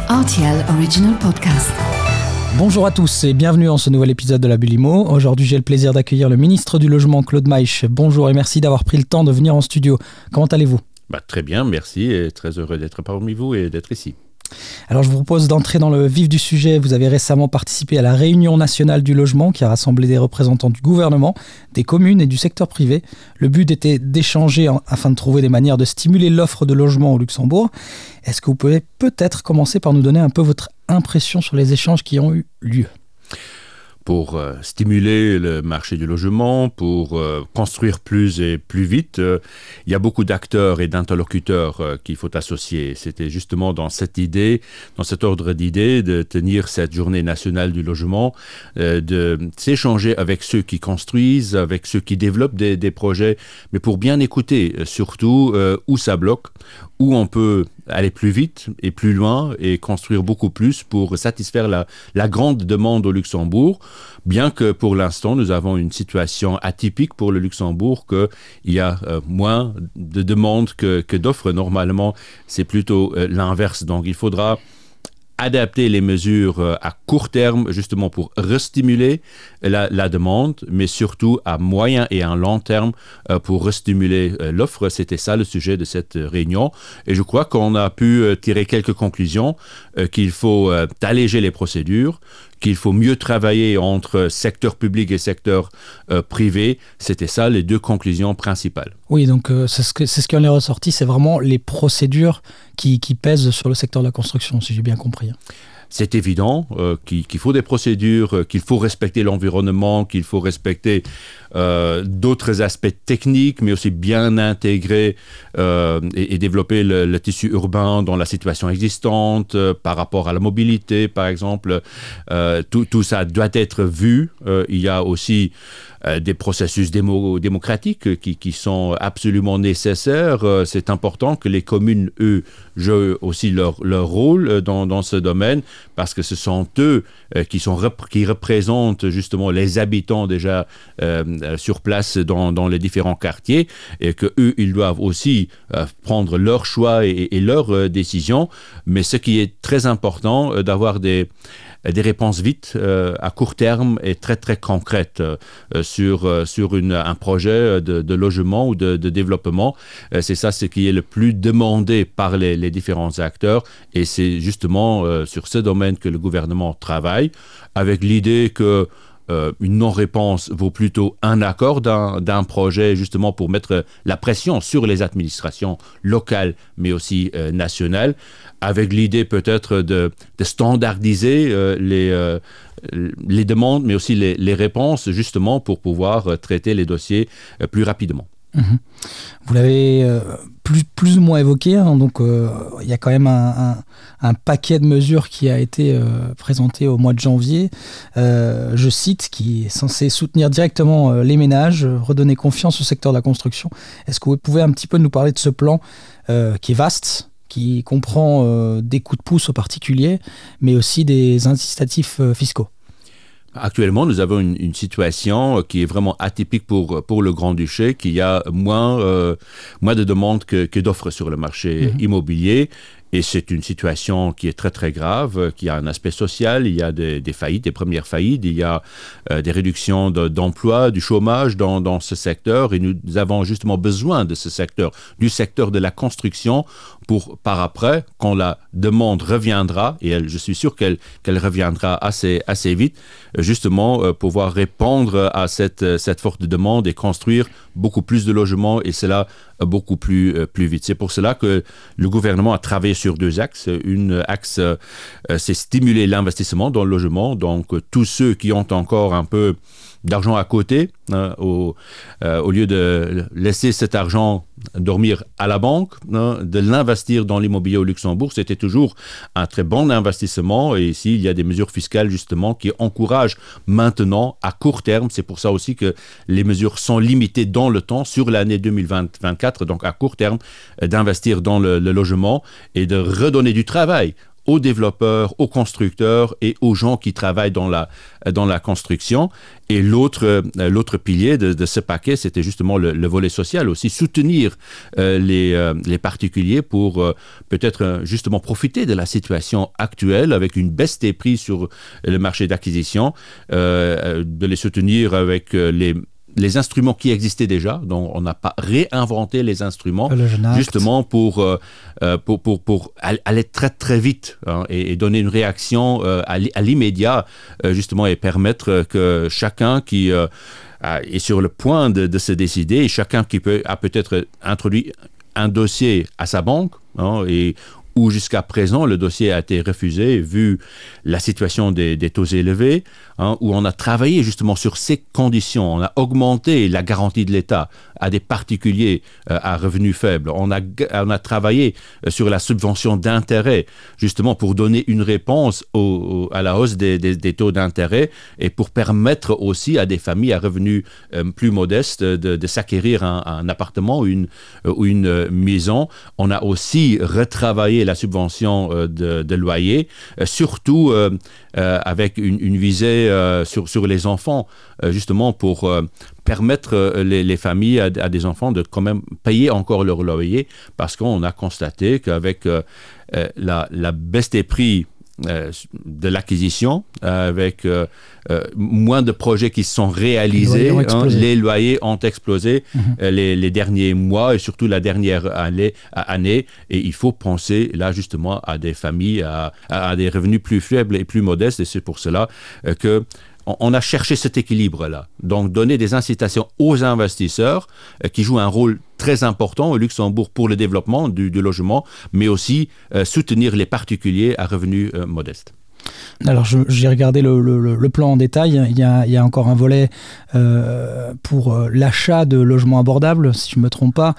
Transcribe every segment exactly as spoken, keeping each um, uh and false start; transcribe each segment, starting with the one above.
R T L Original Podcast. Bonjour à tous et bienvenue dans ce nouvel épisode de la Bulle Immo. Aujourd'hui, j'ai le plaisir d'accueillir le ministre du Logement, Claude Maïch. Bonjour et merci d'avoir pris le temps de venir en studio. Comment allez-vous ? Bah, très bien, merci et très heureux d'être parmi vous et d'être ici. Alors, je vous propose d'entrer dans le vif du sujet. Vous avez récemment participé à la Réunion nationale du logement qui a rassemblé des représentants du gouvernement, des communes et du secteur privé. Le but était d'échanger en, afin de trouver des manières de stimuler l'offre de logement au Luxembourg. Est-ce que vous pouvez peut-être commencer par nous donner un peu votre impression sur les échanges qui ont eu lieu ? Pour euh, stimuler le marché du logement, pour euh, construire plus et plus vite, euh, il y a beaucoup d'acteurs et d'interlocuteurs euh, qu'il faut associer. C'était justement dans cette idée, dans cet ordre d'idées, de tenir cette journée nationale du logement, euh, de s'échanger avec ceux qui construisent, avec ceux qui développent des, des projets, mais pour bien écouter euh, surtout euh, où ça bloque, où on peut aller plus vite et plus loin et construire beaucoup plus pour satisfaire la, la grande demande au Luxembourg, bien que pour l'instant, nous avons une situation atypique pour le Luxembourg, qu'il y a euh, moins de demandes que, que d'offres. Normalement, c'est plutôt euh, l'inverse. Donc, il faudra adapter les mesures à court terme, justement pour restimuler la, la demande, mais surtout à moyen et à long terme pour restimuler l'offre. C'était ça le sujet de cette réunion. Et je crois qu'on a pu tirer quelques conclusions, qu'il faut alléger les procédures, qu'il faut mieux travailler entre secteur public et secteur euh, privé. C'était ça les deux conclusions principales. Oui, donc euh, c'est, ce que, c'est ce qui en est ressorti, c'est vraiment les procédures qui, qui pèsent sur le secteur de la construction, si j'ai bien compris. C'est évident euh, qu'il, qu'il faut des procédures, euh, qu'il faut respecter l'environnement, qu'il faut respecter euh, d'autres aspects techniques, mais aussi bien intégrer euh, et, et développer le, le tissu urbain dans la situation existante, euh, par rapport à la mobilité, par exemple. Euh, tout, tout ça doit être vu. Euh, il y a aussi euh, des processus démo, démocratiques qui, qui sont absolument nécessaires. Euh, c'est important que les communes, eux, jouent aussi leur, leur rôle dans, dans ce domaine, parce que ce sont eux euh, qui, sont rep- qui représentent justement les habitants déjà euh, sur place dans, dans les différents quartiers, et qu'eux, ils doivent aussi euh, prendre leurs choix et, et leurs euh, décisions. Mais ce qui est très important, euh, d'avoir des, des réponses vite, euh, à court terme et très très concrètes euh, sur, euh, sur une, un projet de, de logement ou de, de développement. Euh, c'est ça ce qui est le plus demandé par les, les différents acteurs, et c'est justement euh, sur ce domaine que le gouvernement travaille, avec l'idée que Euh, une non-réponse vaut plutôt un accord d'un, d'un projet, justement pour mettre la pression sur les administrations locales, mais aussi euh, nationales, avec l'idée peut-être de, de standardiser euh, les, euh, les demandes, mais aussi les, les réponses, justement pour pouvoir euh, traiter les dossiers euh, plus rapidement. Mmh. Vous l'avez euh, plus, plus ou moins évoqué, hein, donc il euh, y a quand même un, un, un paquet de mesures qui a été euh, présenté au mois de janvier, euh, je cite, qui est censé soutenir directement euh, les ménages, redonner confiance au secteur de la construction. Est-ce que vous pouvez un petit peu nous parler de ce plan euh, qui est vaste, qui comprend euh, des coups de pouce aux particuliers, mais aussi des incitatifs euh, fiscaux ? Actuellement, nous avons une, une situation qui est vraiment atypique pour, pour le Grand-Duché, qu'il y a moins, euh, moins de demandes que, que d'offres sur le marché mmh. immobilier. Et c'est une situation qui est très, très grave, qui a un aspect social. Il y a des, des faillites, des premières faillites. Il y a euh, des réductions de, d'emploi, du chômage dans, dans ce secteur. Et nous avons justement besoin de ce secteur, du secteur de la construction, pour, par après, quand la demande reviendra, et elle, je suis sûr qu'elle, qu'elle reviendra assez, assez vite, justement euh, pouvoir répondre à cette, cette forte demande et construire beaucoup plus de logements, et cela beaucoup plus, euh, plus vite. C'est pour cela que le gouvernement a travaillé sur deux axes. Une axe, euh, c'est stimuler l'investissement dans le logement. Donc, euh, tous ceux qui ont encore un peu d'argent à côté, hein, au, euh, au lieu de laisser cet argent dormir à la banque, hein, de l'investir dans l'immobilier au Luxembourg, c'était toujours un très bon investissement. Et ici, il y a des mesures fiscales justement qui encouragent maintenant à court terme. C'est pour ça aussi que les mesures sont limitées dans le temps sur l'année deux mille vingt-quatre, donc à court terme, d'investir dans le, le logement et de redonner du travail aux développeurs, aux constructeurs et aux gens qui travaillent dans la, dans la construction. Et l'autre, euh, l'autre pilier de, de ce paquet, c'était justement le, le volet social aussi, soutenir euh, les, euh, les particuliers pour euh, peut-être euh, justement profiter de la situation actuelle avec une baisse des prix sur le marché d'acquisition, euh, de les soutenir avec euh, les les instruments qui existaient déjà, donc on n'a pas réinventé les instruments, justement pour, euh, pour, pour, pour aller très très vite hein, et, et donner une réaction euh, à l'immédiat, euh, justement, et permettre que chacun qui euh, est sur le point de, de se décider, et chacun qui peut, a peut-être introduit un dossier à sa banque, hein, et où jusqu'à présent, le dossier a été refusé, vu la situation des, des taux élevés, hein, où on a travaillé justement sur ces conditions. On a augmenté la garantie de l'État à des particuliers euh, à revenus faibles. On a, on a travaillé sur la subvention d'intérêt, justement pour donner une réponse au, au, à la hausse des, des, des taux d'intérêt et pour permettre aussi à des familles à revenus euh, plus modestes de, de s'acquérir un, un appartement ou une, ou une maison. On a aussi retravaillé la subvention euh, de, de loyer, euh, surtout euh, euh, avec une, une visée euh, sur, sur les enfants, euh, justement pour euh, permettre euh, les, les familles à, à des enfants de quand même payer encore leur loyer, parce qu'on a constaté qu'avec euh, euh, la, la baisse des prix Euh, de l'acquisition, euh, avec euh, euh, moins de projets qui se sont réalisés, les loyers ont, hein, les loyers ont explosé mmh. euh, les, les derniers mois et surtout la dernière année, année. Et il faut penser là justement à des familles à, à des revenus plus faibles et plus modestes, et c'est pour cela euh, que on a cherché cet équilibre-là. Donc, donner des incitations aux investisseurs euh, qui jouent un rôle très important au Luxembourg pour le développement du, du logement, mais aussi euh, soutenir les particuliers à revenus euh, modestes. Alors, je, j'ai regardé le, le, le plan en détail. Il y a, il y a encore un volet euh, pour euh, l'achat de logements abordables, si je ne me trompe pas.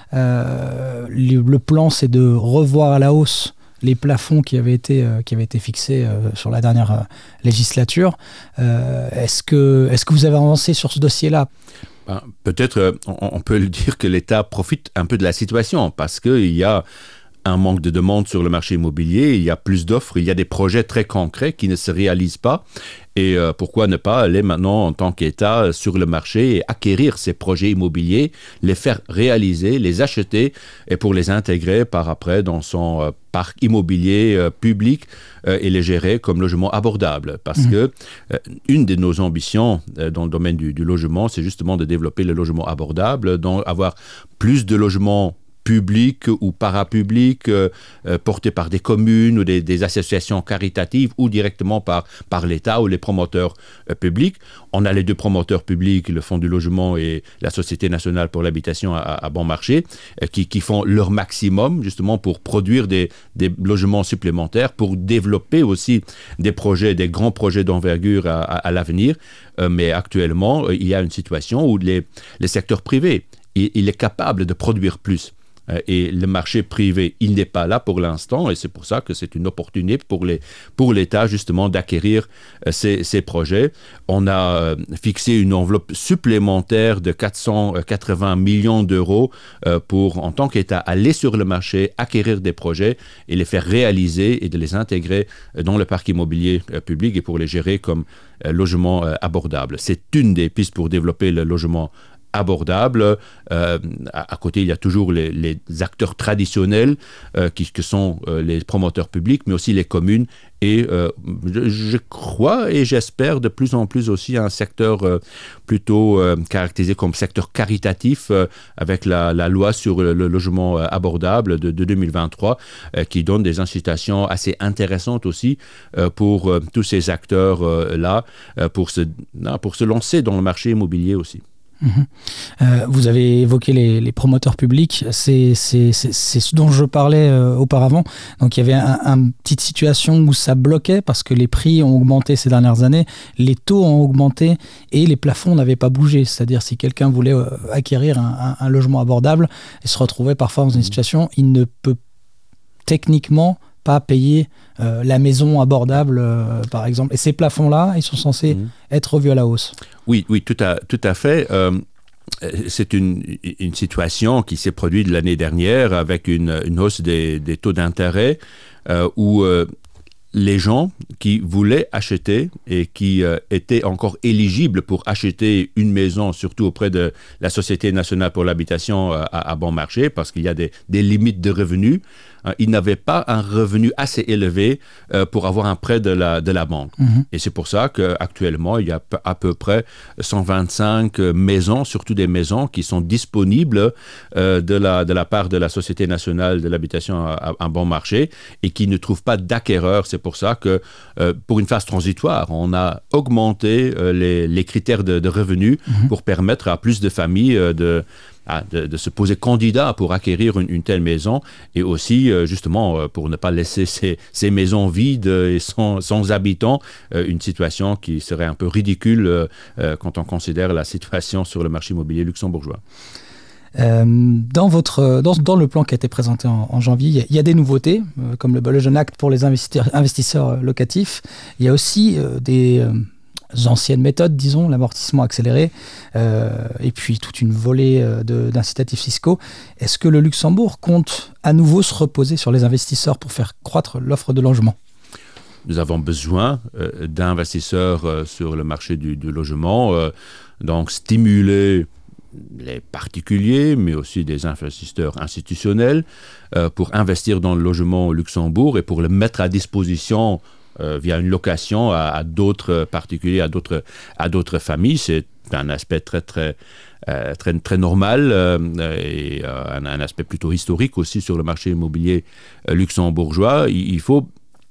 Euh, le, le plan, c'est de revoir à la hausse les plafonds qui avaient été, euh, qui avaient été fixés euh, sur la dernière euh, législature. Euh, est-ce que, est-ce que vous avez avancé sur ce dossier-là ? Ben, peut-être, euh, on, on peut le dire que l'État profite un peu de la situation, parce qu'il y a un manque de demande sur le marché immobilier, il y a plus d'offres, il y a des projets très concrets qui ne se réalisent pas. Et euh, pourquoi ne pas aller maintenant en tant qu'État sur le marché et acquérir ces projets immobiliers, les faire réaliser, les acheter et pour les intégrer par après dans son euh, parc immobilier euh, public euh, et les gérer comme logement abordable. Parce mmh. que euh, une de nos ambitions euh, dans le domaine du, du logement, c'est justement de développer le logement abordable, donc avoir plus de logements publics ou parapublics euh, euh, portés par des communes ou des, des associations caritatives ou directement par, par l'État ou les promoteurs euh, publics. On a les deux promoteurs publics, le Fonds du logement et la Société nationale pour l'habitation à, à bon marché, euh, qui, qui font leur maximum justement pour produire des, des logements supplémentaires, pour développer aussi des projets, des grands projets d'envergure à, à, à l'avenir. Euh, mais actuellement, euh, il y a une situation où les, les secteurs privés, il, il est capable de produire plus. Et le marché privé, il n'est pas là pour l'instant, et c'est pour ça que c'est une opportunité pour, les, pour l'État justement d'acquérir euh, ces, ces projets. On a euh, fixé une enveloppe supplémentaire de quatre cent quatre-vingts millions d'euros euh, pour, en tant qu'État, aller sur le marché, acquérir des projets et les faire réaliser et de les intégrer dans le parc immobilier euh, public et pour les gérer comme euh, logement euh, abordable. C'est une des pistes pour développer le logement abordable. Euh, à, à côté, il y a toujours les, les acteurs traditionnels euh, qui, qui sont euh, les promoteurs publics, mais aussi les communes. Et euh, je, je crois et j'espère de plus en plus aussi un secteur euh, plutôt euh, caractérisé comme secteur caritatif euh, avec la, la loi sur le, le logement euh, abordable de, de deux mille vingt-trois euh, qui donne des incitations assez intéressantes aussi euh, pour euh, tous ces acteurs-là euh, pour, se, non, pour se lancer dans le marché immobilier aussi. Mmh. Euh, vous avez évoqué les, les promoteurs publics, c'est, c'est, c'est, c'est ce dont je parlais euh, auparavant. Donc il y avait une un petite situation où ça bloquait parce que les prix ont augmenté ces dernières années, les taux ont augmenté et les plafonds n'avaient pas bougé. C'est-à-dire si quelqu'un voulait euh, acquérir un, un, un logement abordable et se retrouvait parfois dans une situation, il ne peut techniquement pas payer euh, la maison abordable, euh, par exemple. Et ces plafonds-là, ils sont censés mmh. être revus à la hausse. Oui, oui, tout à, tout à fait. Euh, c'est une, une situation qui s'est produite l'année dernière avec une, une hausse des, des taux d'intérêt euh, où euh, les gens qui voulaient acheter et qui euh, étaient encore éligibles pour acheter une maison, surtout auprès de la Société nationale pour l'habitation euh, à, à bon marché, parce qu'il y a des, des limites de revenus, hein, ils n'avaient pas un revenu assez élevé euh, pour avoir un prêt de la, de la banque. Mmh. Et c'est pour ça qu'actuellement, il y a à peu près cent vingt-cinq maisons, surtout des maisons qui sont disponibles euh, de, la, de la part de la Société nationale de l'habitation à, à bon marché et qui ne trouvent pas d'acquéreurs. C'est pour ça que, euh, pour une phase transitoire, on a augmenté euh, les, les critères de, de revenus mmh. pour permettre à plus de familles euh, de, à, de, de se poser candidat pour acquérir une, une telle maison et aussi, euh, justement, euh, pour ne pas laisser ces, ces maisons vides et sans, sans habitants, euh, une situation qui serait un peu ridicule euh, euh, quand on considère la situation sur le marché immobilier luxembourgeois. Euh, dans, votre, dans, dans le plan qui a été présenté en, en janvier, il y, a, il y a des nouveautés, euh, comme le Balogen Act pour les investisseurs, investisseurs locatifs. Il y a aussi euh, des euh, anciennes méthodes, disons, l'amortissement accéléré, euh, et puis toute une volée euh, de, d'incitatifs fiscaux. Est-ce que le Luxembourg compte à nouveau se reposer sur les investisseurs pour faire croître l'offre de logement ? Nous avons besoin euh, d'investisseurs euh, sur le marché du, du logement, euh, donc stimuler les particuliers, mais aussi des investisseurs institutionnels, euh, pour investir dans le logement au Luxembourg et pour le mettre à disposition euh, via une location à, à d'autres particuliers, à d'autres, à d'autres familles. C'est un aspect très, très, euh, très, très normal euh, et euh, un, un aspect plutôt historique aussi sur le marché immobilier euh, luxembourgeois. Il, il faut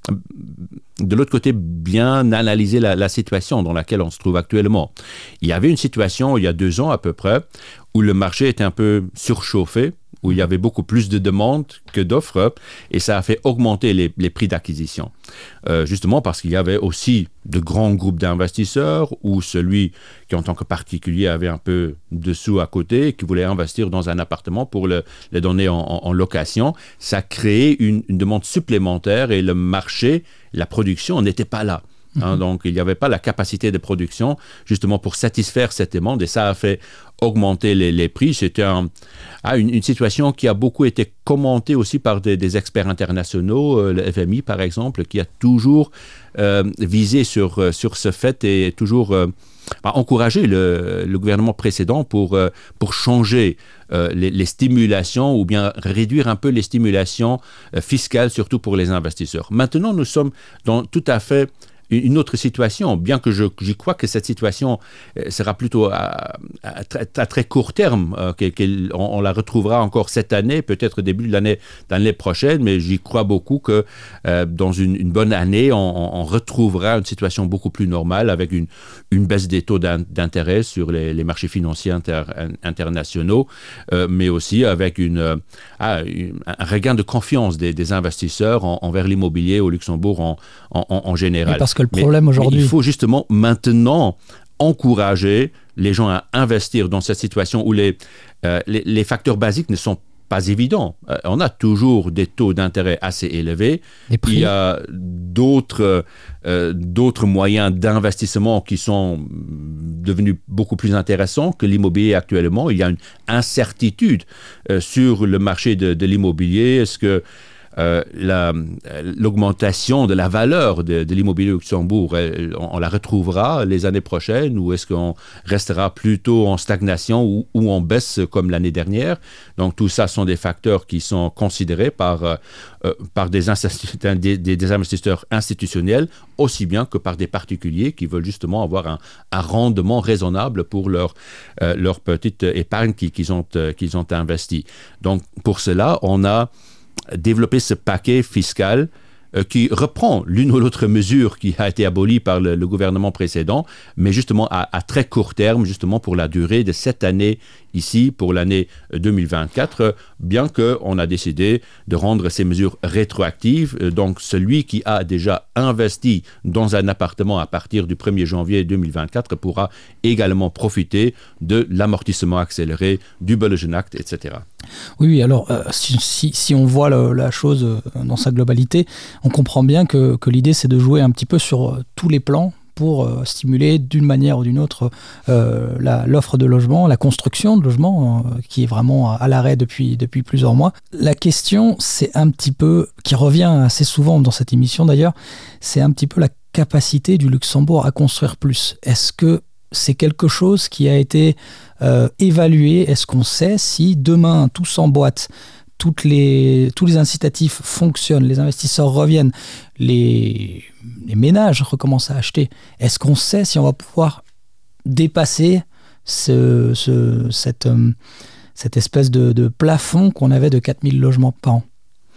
de l'autre côté, bien analyser la, la situation dans laquelle on se trouve actuellement. Il y avait une situation, il y a deux ans à peu près, où le marché était un peu surchauffé, où il y avait beaucoup plus de demandes que d'offres, et ça a fait augmenter les, les prix d'acquisition. Euh, justement parce qu'il y avait aussi de grands groupes d'investisseurs, ou celui qui, en tant que particulier, avait un peu de sous à côté, qui voulait investir dans un appartement pour le, le donner en, en, en location. Ça créait une, une demande supplémentaire, et le marché, la production n'était pas là. Hein, donc, il n'y avait pas la capacité de production justement pour satisfaire cette demande, et ça a fait augmenter les, les prix. C'était un, ah, une, une situation qui a beaucoup été commentée aussi par des, des experts internationaux, euh, le F M I par exemple, qui a toujours euh, visé sur, sur ce fait et toujours euh, encouragé le, le gouvernement précédent pour, euh, pour changer euh, les, les stimulations ou bien réduire un peu les stimulations euh, fiscales, surtout pour les investisseurs. Maintenant, nous sommes dans tout à fait une autre situation, bien que je, je crois que cette situation sera plutôt à, à, à très court terme, euh, qu'on on la retrouvera encore cette année, peut-être début de l'année, de l'année prochaine, mais j'y crois beaucoup que euh, dans une, une bonne année, on, on retrouvera une situation beaucoup plus normale avec une, une baisse des taux d'intérêt sur les, les marchés financiers inter, internationaux, euh, mais aussi avec une, ah, une, un regain de confiance des, des investisseurs en, envers l'immobilier au Luxembourg en, en, en général. Parce que le problème mais, aujourd'hui... mais il faut justement maintenant encourager les gens à investir dans cette situation où les, euh, les, les facteurs basiques ne sont pas évidents. Euh, on a toujours des taux d'intérêt assez élevés. Il y a d'autres, euh, d'autres moyens d'investissement qui sont devenus beaucoup plus intéressants que l'immobilier actuellement. Il y a une incertitude euh, sur le marché de, de l'immobilier. Est-ce que Euh, la, l'augmentation de la valeur de, de l'immobilier au Luxembourg, elle, on, on la retrouvera les années prochaines, ou est-ce qu'on restera plutôt en stagnation ou, ou en baisse comme l'année dernière? Donc tout ça sont des facteurs qui sont considérés par, euh, par des, des, des investisseurs institutionnels, aussi bien que par des particuliers qui veulent justement avoir un, un rendement raisonnable pour leur, euh, leur petite épargne qu'ils, qu'ils ont, euh, qu'ils ont investi. Donc pour cela, on a développer ce paquet fiscal euh, qui reprend l'une ou l'autre mesure qui a été abolie par le, le gouvernement précédent, mais justement à, à très court terme, justement pour la durée de cette année ici, pour l'année deux mille vingt-quatre, bien qu'on a décidé de rendre ces mesures rétroactives. Donc celui qui a déjà investi dans un appartement à partir du premier janvier deux mille vingt-quatre pourra également profiter de l'amortissement accéléré, du Balogen Act, et cetera. Oui, oui, alors euh, si, si, si on voit la, la chose dans sa globalité, on comprend bien que, que l'idée c'est de jouer un petit peu sur tous les plans pour euh, stimuler d'une manière ou d'une autre euh, la, l'offre de logement, la construction de logements, euh, qui est vraiment à, à l'arrêt depuis, depuis plusieurs mois. La question, c'est un petit peu, qui revient assez souvent dans cette émission d'ailleurs, c'est un petit peu la capacité du Luxembourg à construire plus. Est-ce que c'est quelque chose qui a été euh, évalué? Est-ce qu'on sait si demain tout s'emboîte, toutes les, tous les incitatifs fonctionnent, les investisseurs reviennent, les, les ménages recommencent à acheter? Est-ce qu'on sait si on va pouvoir dépasser ce, ce, cette, euh, cette espèce de, de plafond qu'on avait de quatre mille logements par an?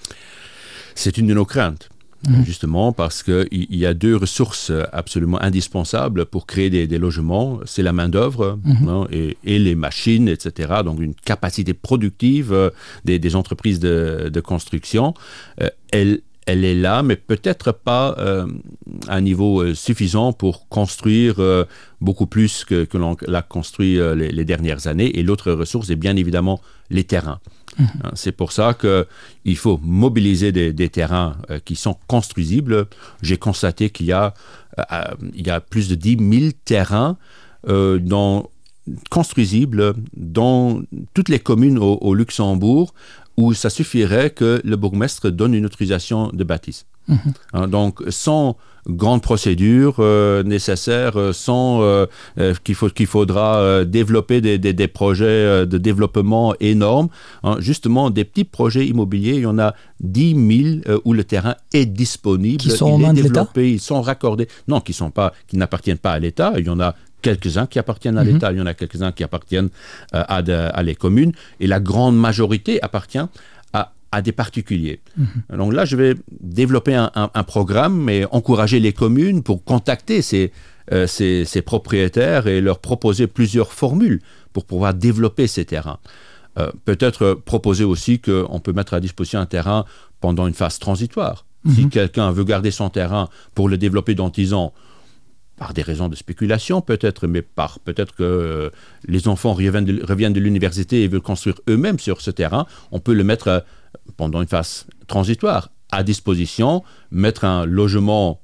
C'est une de nos craintes. Mmh. Justement parce qu'il y a deux ressources absolument indispensables pour créer des, des logements. C'est la main-d'œuvre mmh. hein, et, et les machines, et cetera. Donc une capacité productive euh, des, des entreprises de, de construction. Euh, elle, elle est là, mais peut-être pas euh, à un niveau euh, suffisant pour construire euh, beaucoup plus que, que l'on l'a construit euh, les, les dernières années. Et l'autre ressource est bien évidemment les terrains. Mmh. C'est pour ça qu'il faut mobiliser des, des terrains euh, qui sont construisibles. J'ai constaté qu'il y a, euh, il y a plus de dix mille terrains euh, dans, construisibles dans toutes les communes au, au Luxembourg où ça suffirait que le bourgmestre donne une autorisation de bâtisse. Mmh. Hein, donc, sans grande procédure euh, nécessaire, euh, sans euh, euh, qu'il, faut, qu'il faudra euh, développer des, des, des projets euh, de développement énormes. Hein, justement, des petits projets immobiliers, il y en a dix mille euh, où le terrain est disponible. Qui sont en main de l'État ? Ils sont raccordés. Non, qui, sont pas, qui n'appartiennent pas à l'État. Il y en a quelques-uns qui appartiennent à mmh. l'État, il y en a quelques-uns qui appartiennent euh, à, de, à les communes, et la grande majorité appartient à, à des particuliers. Mmh. Donc là, je vais développer un, un, un programme et encourager les communes pour contacter ces, euh, ces, ces propriétaires et leur proposer plusieurs formules pour pouvoir développer ces terrains. Euh, peut-être proposer aussi qu'on peut mettre à disposition un terrain pendant une phase transitoire. Mmh. Si quelqu'un veut garder son terrain pour le développer dans dix ans, par des raisons de spéculation peut-être, mais par peut-être que euh, les enfants reviennent de, reviennent de l'université et veulent construire eux-mêmes sur ce terrain, on peut le mettre euh, pendant une phase transitoire à disposition, mettre un logement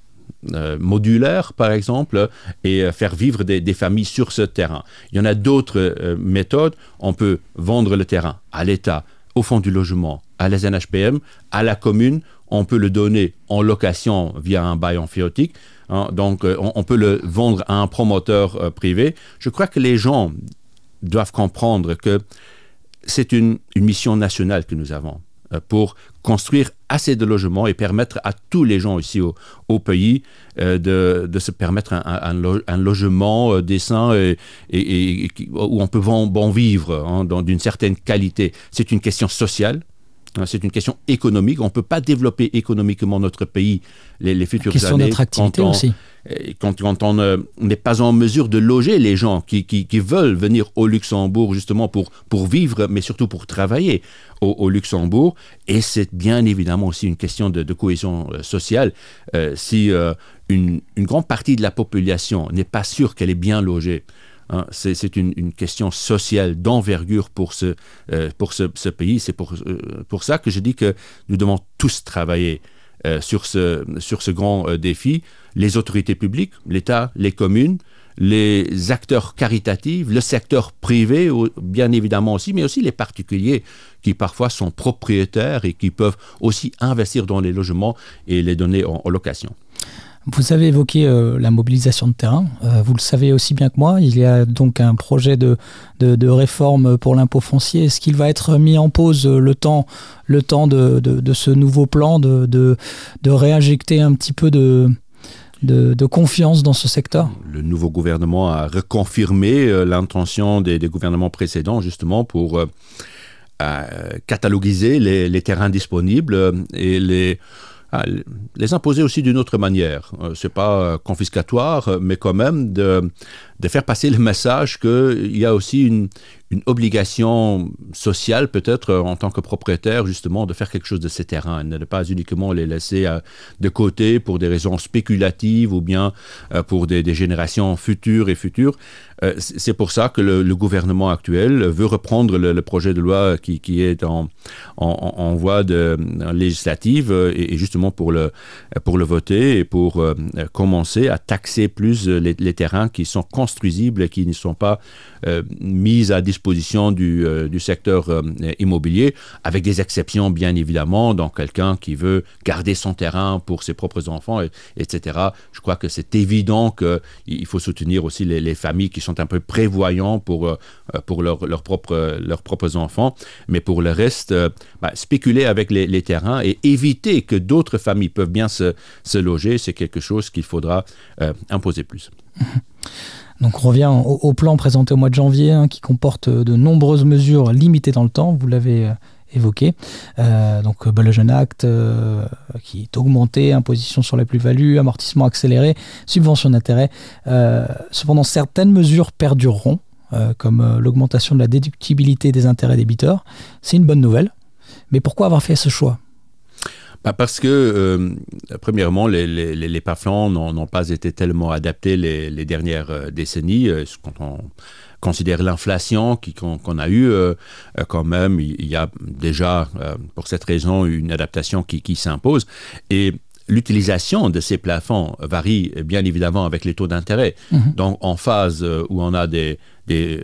euh, modulaire par exemple et euh, faire vivre des, des familles sur ce terrain. Il y en a d'autres euh, méthodes, on peut vendre le terrain à l'État, au fonds du logement, à la N H P M, à la commune, on peut le donner en location via un bail emphytéotique. Hein, donc, euh, on, on peut le vendre à un promoteur euh, privé. Je crois que les gens doivent comprendre que c'est une, une mission nationale que nous avons euh, pour construire assez de logements et permettre à tous les gens ici au, au pays euh, de, de se permettre un, un, lo, un logement euh, décent et, et, et, et, où on peut bon, bon vivre hein, dans, d'une certaine qualité. C'est une question sociale. C'est une question économique. On ne peut pas développer économiquement notre pays les, les futures question années d'attractivité quand on, aussi. Quand, quand on euh, n'est pas en mesure de loger les gens qui, qui, qui veulent venir au Luxembourg justement pour, pour vivre, mais surtout pour travailler au, au Luxembourg. Et c'est bien évidemment aussi une question de, de cohésion sociale. Euh, si euh, une, une grande partie de la population n'est pas sûre qu'elle est bien logée, Hein, c'est, c'est une, une question sociale d'envergure pour ce, euh, pour ce, ce pays. C'est pour, euh, pour ça que je dis que nous devons tous travailler euh, sur, ce, sur ce grand euh, défi. Les autorités publiques, l'État, les communes, les acteurs caritatifs, le secteur privé, bien évidemment aussi, mais aussi les particuliers qui parfois sont propriétaires et qui peuvent aussi investir dans les logements et les donner en, en location. Vous avez évoqué euh, la mobilisation de terrain. Euh, vous le savez aussi bien que moi. Il y a donc un projet de, de, de réforme pour l'impôt foncier. Est-ce qu'il va être mis en pause le temps, le temps de, de, de ce nouveau plan, de, de, de réinjecter un petit peu de, de, de confiance dans ce secteur ? Le nouveau gouvernement a reconfirmé euh, l'intention des, des gouvernements précédents justement pour euh, euh, cataloguer les, les terrains disponibles et les... les imposer aussi d'une autre manière. Ce n'est pas confiscatoire, mais quand même de, de faire passer le message qu'il y a aussi une, une obligation sociale, peut-être, en tant que propriétaire, justement, de faire quelque chose de ces terrains, et ne pas uniquement les laisser euh, de côté pour des raisons spéculatives ou bien euh, pour des, des générations futures et futures. Euh, c'est pour ça que le, le gouvernement actuel veut reprendre le, le projet de loi qui, qui est en, en, en voie de, en législative et, et justement pour le, pour le voter et pour euh, commencer à taxer plus les, les terrains qui sont construisibles et qui ne sont pas euh, mis à disposition du, euh, du secteur euh, immobilier, avec des exceptions bien évidemment, dans quelqu'un qui veut garder son terrain pour ses propres enfants, et, etc. Je crois que c'est évident qu'il faut soutenir aussi les, les familles qui sont un peu prévoyants pour, euh, pour leurs leur propre, leurs propres enfants, mais pour le reste, euh, bah, spéculer avec les, les terrains et éviter que d'autres familles peuvent bien se, se loger, c'est quelque chose qu'il faudra euh, imposer plus. Donc on revient au, au plan présenté au mois de janvier, hein, qui comporte de nombreuses mesures limitées dans le temps, vous l'avez euh, évoqué. Euh, donc Ballogen Act, euh, qui est augmenté, imposition sur les plus-values, amortissement accéléré, subvention d'intérêt. Euh, cependant, certaines mesures perdureront, euh, comme euh, l'augmentation de la déductibilité des intérêts débiteurs. C'est une bonne nouvelle. Mais pourquoi avoir fait ce choix ? Bah parce que, euh, premièrement, les, les, les P A F L A N n'ont pas été tellement adaptés les, les dernières euh, décennies. Euh, quand on considère l'inflation qui, qu'on, qu'on a eue, euh, quand même, il y a déjà, euh, pour cette raison, une adaptation qui, qui s'impose. Et l'utilisation de ces plafonds varie bien évidemment avec les taux d'intérêt. Mmh. Donc, en phase où on a des, des,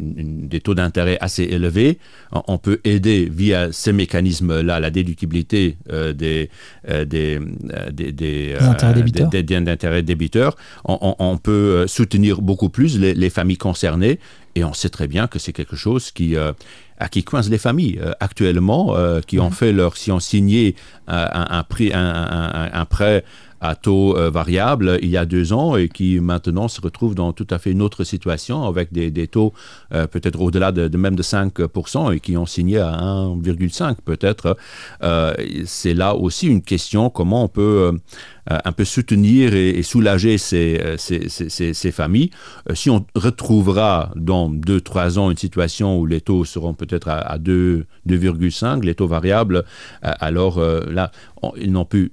des taux d'intérêt assez élevés, on peut aider via ces mécanismes-là, la déductibilité euh, des, euh, des, des, des, euh, intérêts débiteurs. Des, des, des intérêts débiteurs. On, on, on peut soutenir beaucoup plus les, les familles concernées, et on sait très bien que c'est quelque chose qui... Euh, à qui coincent les familles euh, actuellement, euh, qui ont fait leur, qui ont signé euh, un, un, prix, un, un, un prêt à taux euh, variable il y a deux ans et qui maintenant se retrouvent dans tout à fait une autre situation avec des, des taux euh, peut-être au-delà de, de même de cinq pour cent et qui ont signé à un virgule cinq peut-être. Euh, c'est là aussi une question comment on peut euh, un peu soutenir et, et soulager ces, ces, ces, ces familles. Euh, si on retrouvera dans deux trois ans une situation où les taux seront peut-être à, à deux virgule cinq, les taux variables, euh, alors euh, là, on, ils n'ont plus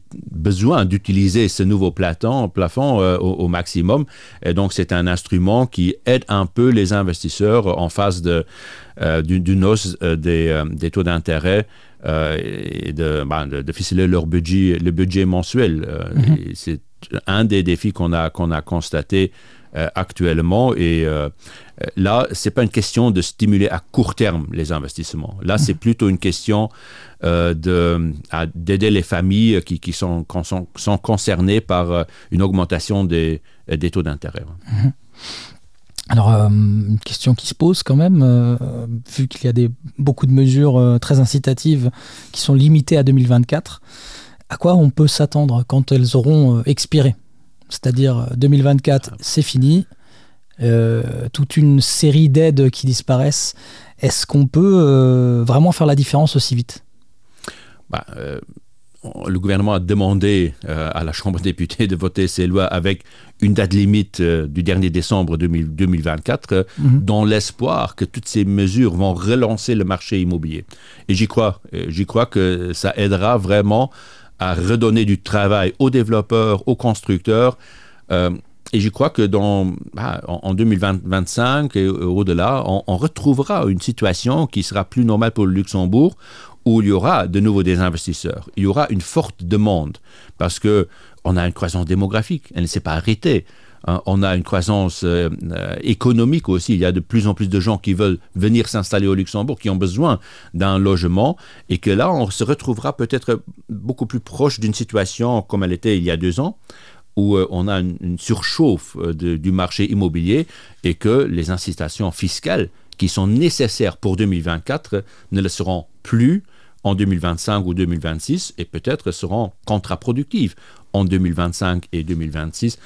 besoin d'utiliser ce nouveau plafond, plafond euh, au, au maximum. Et donc, c'est un instrument qui aide un peu les investisseurs en face de, euh, d'une, d'une hausse euh, des, euh, des taux d'intérêt euh, et de, ben, de, de ficeler leur budget, le budget mensuel. Euh, mm-hmm. C'est un des défis qu'on a, qu'on a constaté euh, actuellement. Et euh, là, ce n'est pas une question de stimuler à court terme les investissements. Là, c'est plutôt une question euh, de, à, d'aider les familles qui, qui sont, sont, sont concernées par euh, une augmentation des, des taux d'intérêt. Mmh. Alors, euh, une question qui se pose quand même, euh, vu qu'il y a des, beaucoup de mesures euh, très incitatives qui sont limitées à deux mille vingt-quatre, à quoi on peut s'attendre quand elles auront euh, expiré ? C'est-à-dire deux mille vingt-quatre, ah. c'est fini. Euh, toute une série d'aides qui disparaissent. Est-ce qu'on peut euh, vraiment faire la différence aussi vite ? bah, euh, Le gouvernement a demandé euh, à la Chambre des députés de voter ces lois avec une date limite euh, du dernier décembre deux mille vingt-quatre, euh, mm-hmm. dans l'espoir que toutes ces mesures vont relancer le marché immobilier. Et j'y crois. J'y crois que ça aidera vraiment à redonner du travail aux développeurs, aux constructeurs. Euh, Et je crois que dans, bah, en, en deux mille vingt-cinq et au-delà, on, on retrouvera une situation qui sera plus normale pour le Luxembourg, où il y aura de nouveau des investisseurs. Il y aura une forte demande parce qu'on a une croissance démographique, elle ne s'est pas arrêtée. Hein, on a une croissance euh, euh, économique aussi. Il y a de plus en plus de gens qui veulent venir s'installer au Luxembourg, qui ont besoin d'un logement, et que là, on se retrouvera peut-être beaucoup plus proche d'une situation comme elle était il y a deux ans, où euh, on a une, une surchauffe euh, de, du marché immobilier et que les incitations fiscales qui sont nécessaires pour deux mille vingt-quatre ne le seront plus en deux mille vingt-cinq ou deux mille vingt-six et peut-être seront contre-productives en deux mille vingt-cinq et deux mille vingt-six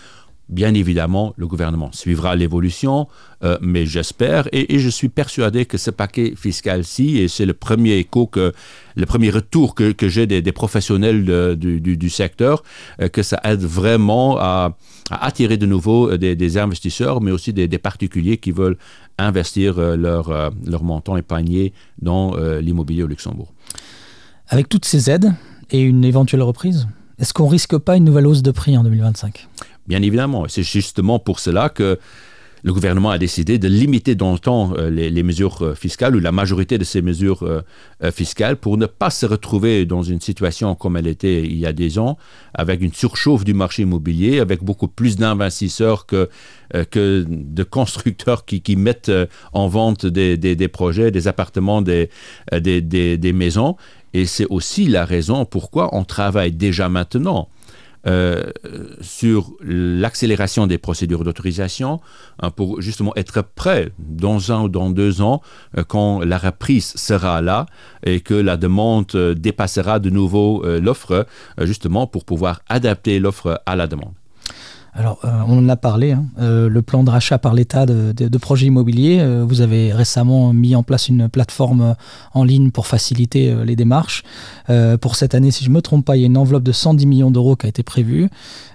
Bien évidemment, le gouvernement suivra l'évolution, euh, mais j'espère et, et je suis persuadé que ce paquet fiscal-ci, et c'est le premier écho, que, le premier retour que, que j'ai des, des professionnels de, du, du, du secteur, euh, que ça aide vraiment à, à attirer de nouveau des, des investisseurs, mais aussi des, des particuliers qui veulent investir euh, leur, euh, leur montant épargné dans euh, l'immobilier au Luxembourg. Avec toutes ces aides et une éventuelle reprise, est-ce qu'on ne risque pas une nouvelle hausse de prix en deux mille vingt-cinq ? Bien évidemment, c'est justement pour cela que le gouvernement a décidé de limiter dans le temps euh, les, les mesures euh, fiscales ou la majorité de ces mesures euh, euh, fiscales pour ne pas se retrouver dans une situation comme elle était il y a des ans, avec une surchauffe du marché immobilier, avec beaucoup plus d'investisseurs que, euh, que de constructeurs qui, qui mettent euh, en vente des, des, des projets, des appartements, des, euh, des, des, des maisons. Et c'est aussi la raison pourquoi on travaille déjà maintenant Euh, sur l'accélération des procédures d'autorisation hein, pour justement être prêt dans un ou dans deux ans euh, quand la reprise sera là et que la demande euh, dépassera de nouveau euh, l'offre euh, justement pour pouvoir adapter l'offre à la demande. Alors, euh, on en a parlé, hein, euh, le plan de rachat par l'État de, de, de projets immobiliers. Euh, vous avez récemment mis en place une plateforme en ligne pour faciliter euh, les démarches. Euh, pour cette année, si je ne me trompe pas, il y a une enveloppe de cent dix millions d'euros qui a été prévue.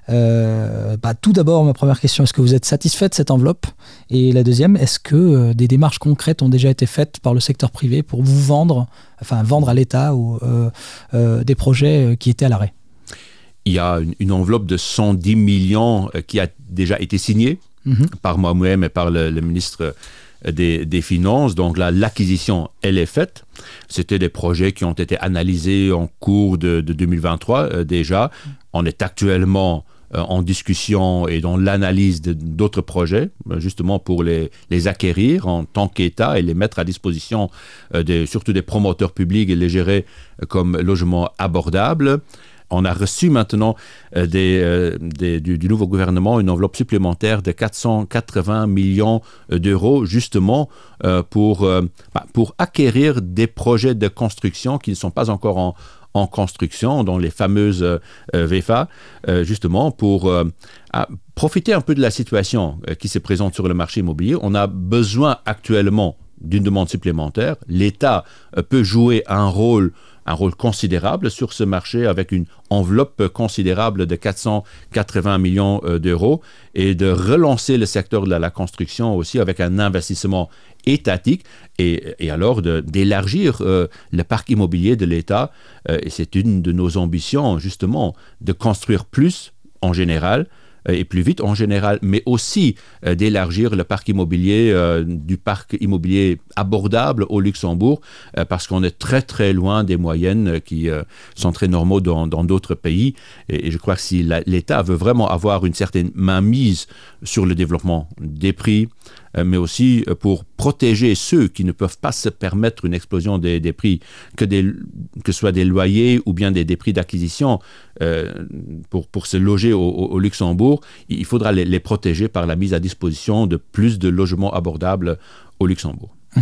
Euh, bah, tout d'abord, ma première question, est-ce que vous êtes satisfait de cette enveloppe ? Et la deuxième, est-ce que euh, des démarches concrètes ont déjà été faites par le secteur privé pour vous vendre, enfin vendre à l'État ou, euh, euh, des projets qui étaient à l'arrêt ? Il y a une, une enveloppe de cent dix millions euh, qui a déjà été signée mmh. par moi-même et par le, le ministre des, des Finances. Donc là, l'acquisition, elle est faite. C'était des projets qui ont été analysés en cours de, de deux mille vingt-trois euh, déjà. On est actuellement euh, en discussion et dans l'analyse de, d'autres projets, justement pour les, les acquérir en tant qu'État et les mettre à disposition euh, des, surtout des promoteurs publics et les gérer euh, comme logements abordables. On a reçu maintenant euh, des, euh, des, du, du nouveau gouvernement une enveloppe supplémentaire de quatre cent quatre-vingts millions d'euros justement euh, pour, euh, bah, pour acquérir des projets de construction qui ne sont pas encore en, en construction, dans les fameuses euh, V F A, euh, justement pour euh, profiter un peu de la situation euh, qui se présente sur le marché immobilier. On a besoin actuellement d'une demande supplémentaire. L'État euh, peut jouer un rôle un rôle considérable sur ce marché avec une enveloppe considérable de quatre cent quatre-vingts millions d'euros et de relancer le secteur de la, la construction aussi avec un investissement étatique et, et alors de, d'élargir euh, le parc immobilier de l'État. Euh, et c'est une de nos ambitions justement de construire plus en général et plus vite en général, mais aussi euh, d'élargir le parc immobilier, euh, du parc immobilier abordable au Luxembourg, euh, parce qu'on est très très loin des moyennes qui euh, sont très normaux dans, dans d'autres pays. Et, et je crois que si la, l'État veut vraiment avoir une certaine mainmise sur le développement des prix, euh, mais aussi pour protéger ceux qui ne peuvent pas se permettre une explosion des, des prix, que, des, que ce soit des loyers ou bien des, des prix d'acquisition, euh, pour, pour se loger au, au Luxembourg, il faudra les, les protéger par la mise à disposition de plus de logements abordables au Luxembourg. Mmh.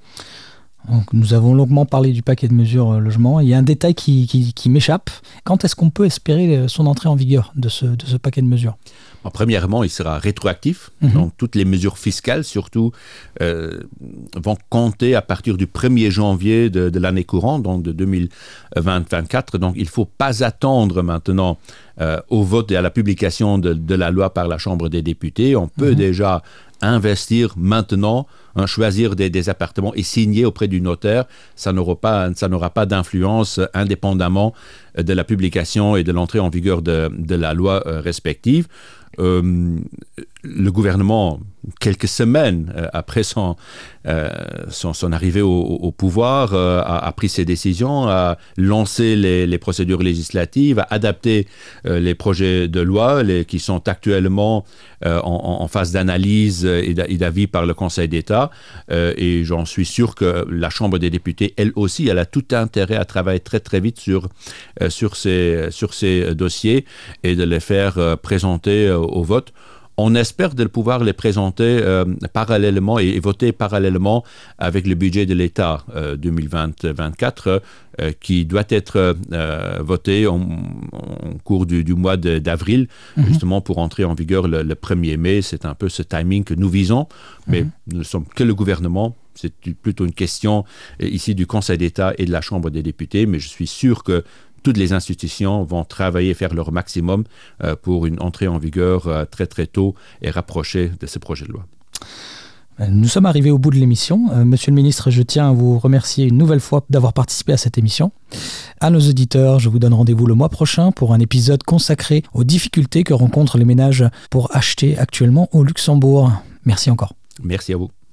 Donc, nous avons longuement parlé du paquet de mesures euh, logement. Il y a un détail qui, qui, qui m'échappe. Quand est-ce qu'on peut espérer son entrée en vigueur de ce, de ce paquet de mesures ? Alors, premièrement, il sera rétroactif. Mmh. Donc, toutes les mesures fiscales, surtout, euh, vont compter à partir du premier janvier de, de l'année courante, donc de deux mille vingt-quatre. Donc, il ne faut pas attendre maintenant euh, au vote et à la publication de, de la loi par la Chambre des députés. On peut mmh. déjà investir maintenant, hein, choisir des, des appartements et signer auprès du notaire. Ça n'aura pas, ça n'aura pas d'influence indépendamment de la publication et de l'entrée en vigueur de, de la loi euh, respective. Euh, le gouvernement, quelques semaines euh, après son, euh, son, son arrivée au, au pouvoir, euh, a, a pris ses décisions, a lancé les, les procédures législatives, a adapté euh, les projets de loi les, qui sont actuellement euh, en, en phase d'analyse et d'avis par le Conseil d'État. Euh, et j'en suis sûr que la Chambre des députés, elle aussi, elle a tout intérêt à travailler très très vite sur, euh, sur, ces, sur ces dossiers et de les faire euh, présenter euh, au vote. On espère de pouvoir les présenter euh, parallèlement et, et voter parallèlement avec le budget de l'État euh, deux mille vingt vingt-quatre euh, qui doit être euh, voté en, en cours du, du mois de, d'avril, mmh. justement pour entrer en vigueur le, le premier mai. C'est un peu ce timing que nous visons, mais mmh. nous ne sommes que le gouvernement. C'est plutôt une question euh, ici du Conseil d'État et de la Chambre des députés, mais je suis sûr que toutes les institutions vont travailler, faire leur maximum euh, pour une entrée en vigueur euh, très très tôt et rapprochée de ce projet de loi. Nous sommes arrivés au bout de l'émission. Euh, Monsieur le ministre, je tiens à vous remercier une nouvelle fois d'avoir participé à cette émission. À nos auditeurs, je vous donne rendez-vous le mois prochain pour un épisode consacré aux difficultés que rencontrent les ménages pour acheter actuellement au Luxembourg. Merci encore. Merci à vous.